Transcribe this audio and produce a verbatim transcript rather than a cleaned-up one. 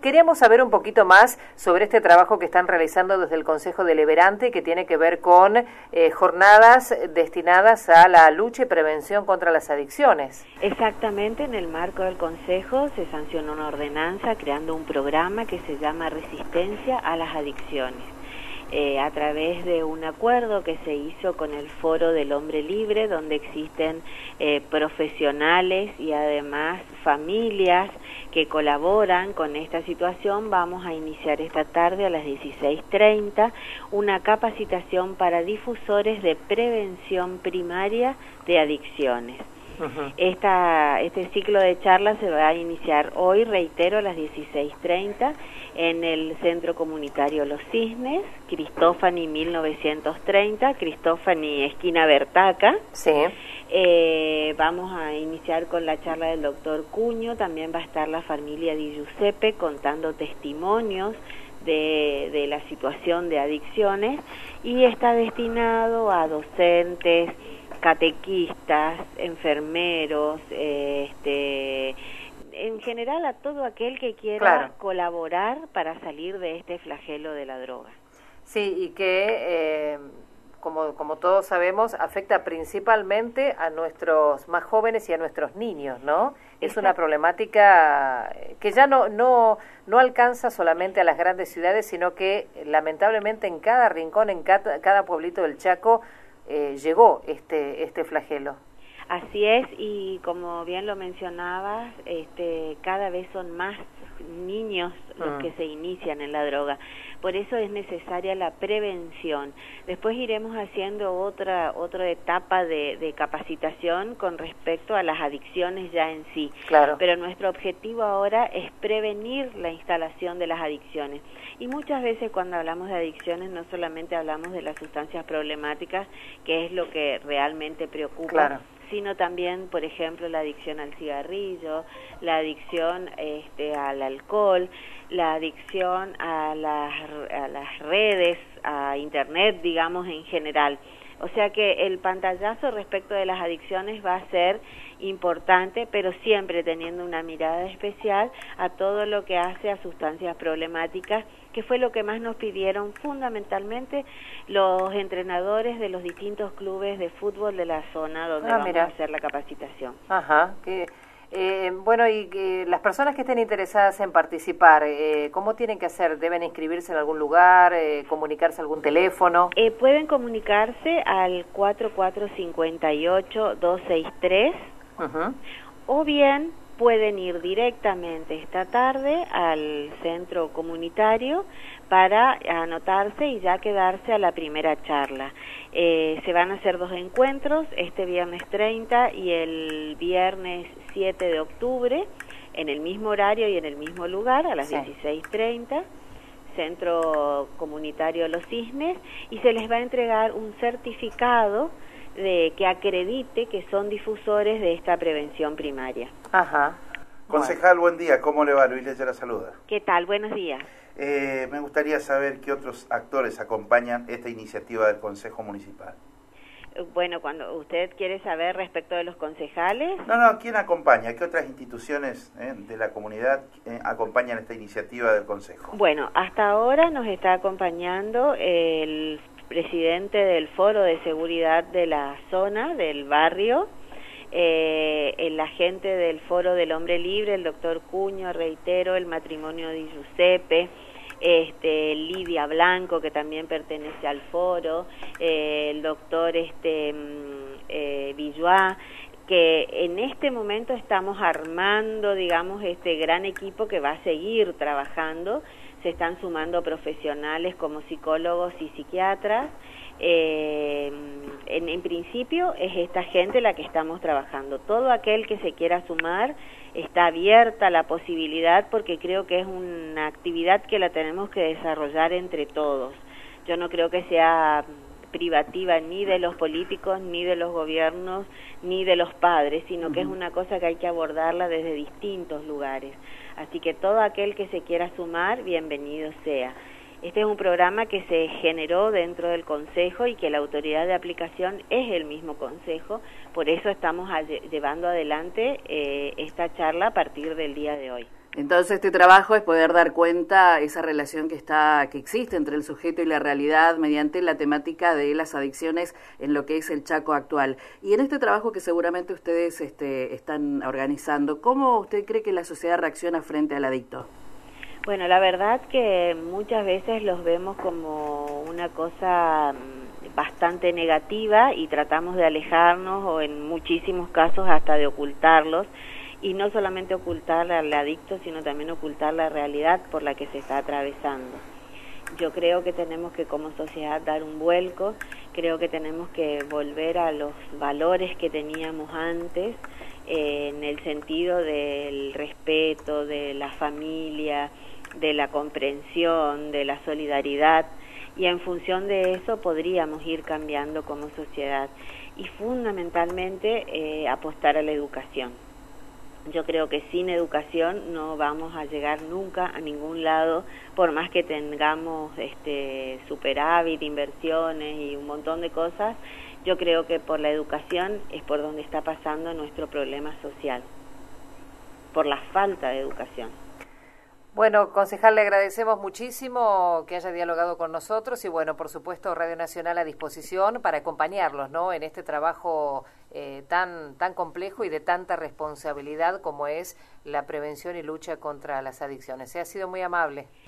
queríamos saber un poquito más sobre este trabajo que están realizando desde el Consejo Deliberante, que tiene que ver con eh, jornadas destinadas a la lucha y prevención contra las adicciones. Exactamente, en el marco del Consejo se sancionó una ordenanza creando un programa que se llama Resistencia a las Adicciones. Eh, a través de un acuerdo que se hizo con el Foro del Hombre Libre, donde existen eh, profesionales y además familias que colaboran con esta situación, vamos a iniciar esta tarde a las dieciséis treinta una capacitación para difusores de prevención primaria de adicciones. Uh-huh. Esta, este ciclo de charlas se va a iniciar hoy, reitero, a las dieciséis treinta en el Centro Comunitario Los Cisnes, Cristófani mil novecientos treinta, Cristófani esquina Bertaca. Sí. Eh, vamos a iniciar con la charla del doctor Cuño, también va a estar la familia Di Giuseppe contando testimonios de, de la situación de adicciones, y está destinado a docentes, catequistas, enfermeros, eh, este, en general a todo aquel que quiera claro. colaborar para salir de este flagelo de la droga. Sí, y que, eh, como, como todos sabemos, afecta principalmente a nuestros más jóvenes y a nuestros niños, ¿no? Es Exacto. Una problemática que ya no, no, no alcanza solamente a las grandes ciudades, sino que lamentablemente en cada rincón, en cada, cada pueblito del Chaco, Eh, llegó este este flagelo. Así es, y como bien lo mencionabas, este, cada vez son más niños los mm. que se inician en la droga. Por eso es necesaria la prevención. Después iremos haciendo otra otra etapa de, de capacitación con respecto a las adicciones ya en sí. Claro. Pero nuestro objetivo ahora es prevenir la instalación de las adicciones. Y muchas veces cuando hablamos de adicciones no solamente hablamos de las sustancias problemáticas, que es lo que realmente preocupa, claro. sino también, por ejemplo, la adicción al cigarrillo, la adicción este, al alcohol, la adicción a las, a las redes, a Internet, digamos, en general. O sea que el pantallazo respecto de las adicciones va a ser importante, pero siempre teniendo una mirada especial a todo lo que hace a sustancias problemáticas, que fue lo que más nos pidieron fundamentalmente los entrenadores de los distintos clubes de fútbol de la zona donde ah, vamos mira. a hacer la capacitación. Ajá, que... Eh, bueno, y eh, las personas que estén interesadas en participar, eh, ¿cómo tienen que hacer? ¿Deben inscribirse en algún lugar, eh, comunicarse a algún teléfono? Eh, pueden comunicarse al cuatro cuatro cinco ocho dos seis tres, uh-huh. o bien pueden ir directamente esta tarde al centro comunitario para anotarse y ya quedarse a la primera charla. Eh, se van a hacer dos encuentros, este viernes treinta y el viernes siete de octubre, en el mismo horario y en el mismo lugar, a las sí. dieciséis treinta, Centro Comunitario Los Cisnes, y se les va a entregar un certificado de que acredite que son difusores de esta prevención primaria. Ajá. Concejal, buen día, ¿cómo le va? Luis Leche la saluda. ¿Qué tal? Buenos días. Eh, me gustaría saber qué otros actores acompañan esta iniciativa del Consejo Municipal. Bueno, cuando usted quiere saber respecto de los concejales... No, no, ¿quién acompaña? ¿Qué otras instituciones eh, de la comunidad eh, acompañan esta iniciativa del Consejo? Bueno, hasta ahora nos está acompañando el presidente del Foro de Seguridad de la zona, del barrio, eh, el agente del Foro del Hombre Libre, el doctor Cuño, reitero, el matrimonio Di Giuseppe, este, Lidia Blanco, que también pertenece al foro, eh, el doctor este, eh, Villois, que en este momento estamos armando, digamos, este gran equipo que va a seguir trabajando. Se están sumando profesionales como psicólogos y psiquiatras. Eh, en, en principio es esta gente la que estamos trabajando. Todo aquel que se quiera sumar está abierta la posibilidad, porque creo que es una actividad que la tenemos que desarrollar entre todos. Yo no creo que sea privativa ni de los políticos, ni de los gobiernos, ni de los padres, sino que es una cosa que hay que abordarla desde distintos lugares. Así que todo aquel que se quiera sumar, bienvenido sea. Este es un programa que se generó dentro del Consejo y que la autoridad de aplicación es el mismo Consejo, por eso estamos llevando adelante eh, esta charla a partir del día de hoy. Entonces este trabajo es poder dar cuenta esa relación que está que existe entre el sujeto y la realidad mediante la temática de las adicciones en lo que es el Chaco actual. Y en este trabajo que seguramente ustedes este, están organizando, ¿cómo usted cree que la sociedad reacciona frente al adicto? Bueno, la verdad que muchas veces los vemos como una cosa bastante negativa y tratamos de alejarnos o en muchísimos casos hasta de ocultarlos. Y no solamente ocultar al adicto, sino también ocultar la realidad por la que se está atravesando. Yo creo que tenemos que como sociedad dar un vuelco, creo que tenemos que volver a los valores que teníamos antes, eh, en el sentido del respeto, de la familia, de la comprensión, de la solidaridad, y en función de eso podríamos ir cambiando como sociedad. Y fundamentalmente eh, apostar a la educación. Yo creo que sin educación no vamos a llegar nunca a ningún lado, por más que tengamos este superávit, inversiones y un montón de cosas. Yo creo que por la educación es por donde está pasando nuestro problema social, por la falta de educación. Bueno, concejal, le agradecemos muchísimo que haya dialogado con nosotros y, bueno, por supuesto, Radio Nacional a disposición para acompañarlos, ¿no?, en este trabajo eh, tan, tan complejo y de tanta responsabilidad como es la prevención y lucha contra las adicciones. Se ha sido muy amable.